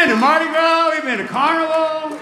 been to Mardi Gras? We've been to Carnival?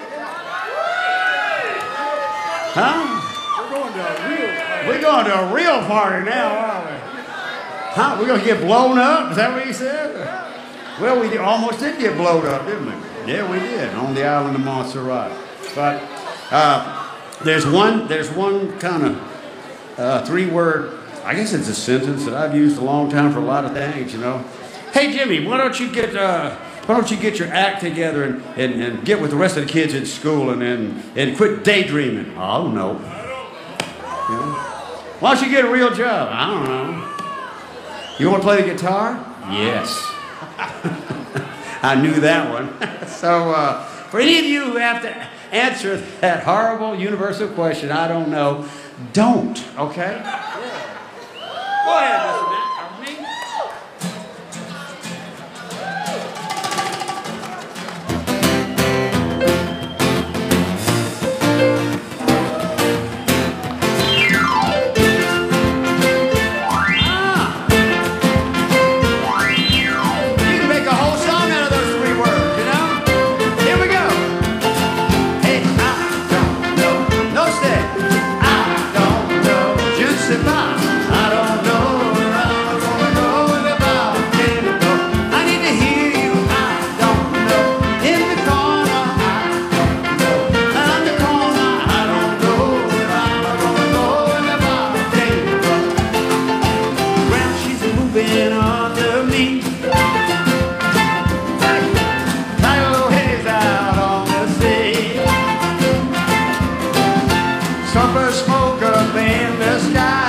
Huh? We're going to a real party now, aren't we? Huh? We're going to get blown up? Is that what you said? Well, we almost did get blown up, didn't we? Yeah, we did, on the island of Montserrat. But there's one kind of three-word, I guess it's a sentence that I've used a long time for a lot of things, you know. Hey, Jimmy, why don't you get your act together and get with the rest of the kids at school and quit daydreaming? I don't know. You know? Why don't you get a real job? I don't know. You want to play the guitar? Yes. I knew that one. So for any of you who have to answer that horrible universal question, I don't know, don't, okay? Go ahead, Mr. Matt. Smoke up in the sky.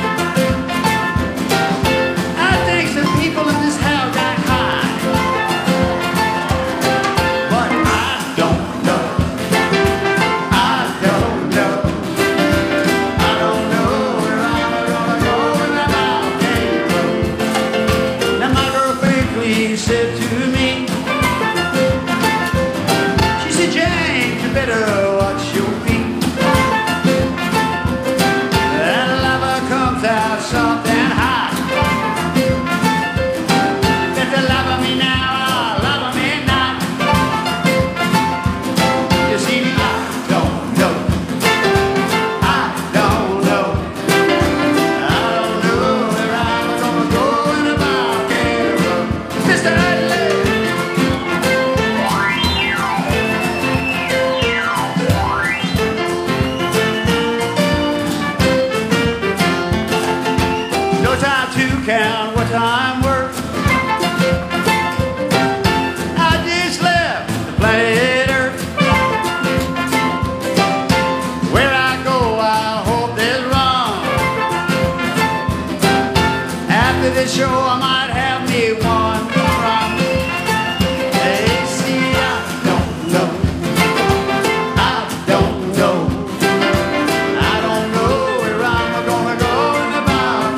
I think some people in this house got high, but I don't know. I don't know. I don't know where I'm gonna go when I'm out there. Now my girlfriend please said to me, she said, James, you better watch your feet. Something hot. If you love me now, love me not. You see, I don't know. I don't know. I don't know where I'm gonna go in about there. Mr. Adley. Time to count what I'm worth. I just left the planet Earth. Where I go, I hope there's wrong. After this show, I might have me one wrong. They see, I don't know. I don't know. I don't know where I'm gonna go in about.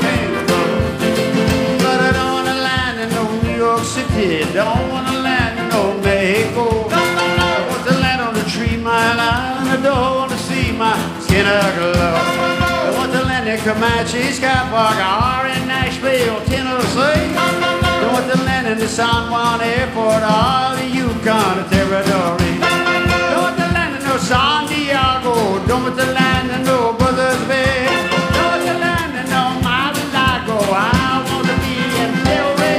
Don't want to land in no Mexico. I want to land on the 3 Mile Island. I don't want to see my skin glow. I want to land in Comanche, Sky Park, or in Nashville, Tennessee. I want to land in the San Juan Airport, or the Yukon Territory. I want to land in no San Diego. Don't want to land in no Brothers Bay. Don't want to land in no Mar-a-Lago. I want to be in Del Rey.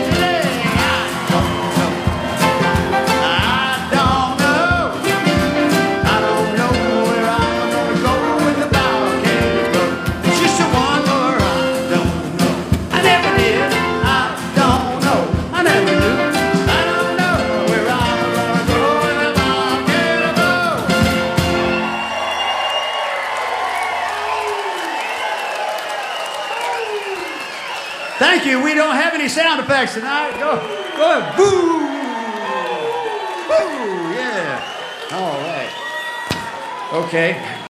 Thank you. We don't have any sound effects tonight. Go ahead. Boo! Boo! Yeah. All right. Okay.